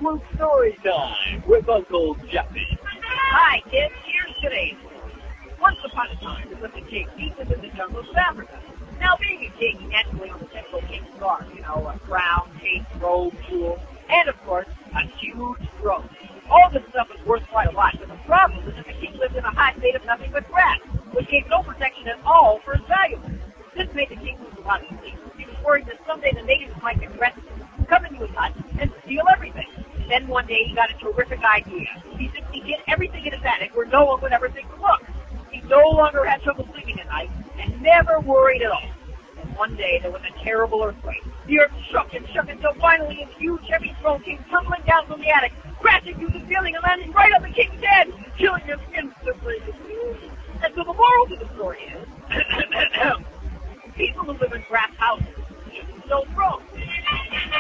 Jungle Story Time with Uncle Jeffy. Hi, kids. Here's today's story. Once upon a time, there was a king deep within the jungles of Africa. Now, being a king, he naturally owns a typical king's garb, a crown, cape, robe, jewels, and, of course, a huge throne. All this stuff was worth quite a lot, but the problem is that the king lived in a hut made of nothing but grass, which gave no protection at all for his valuables. This made the king lose a lot of sleep. He was worried that someday the natives might get arrested, come into his hut, and steal everything. Then one day he got a terrific idea. He simply hid everything in his attic where no one would ever think to look. He no longer had trouble sleeping at night and never worried at all. And one day there was a terrible earthquake. The earth shook and shook until finally a huge heavy throne came tumbling down from the attic, crashing through the ceiling and landing right on the king's head, killing him instantly. And so the moral to the story is, people who live in grass houses shouldn't build thrones.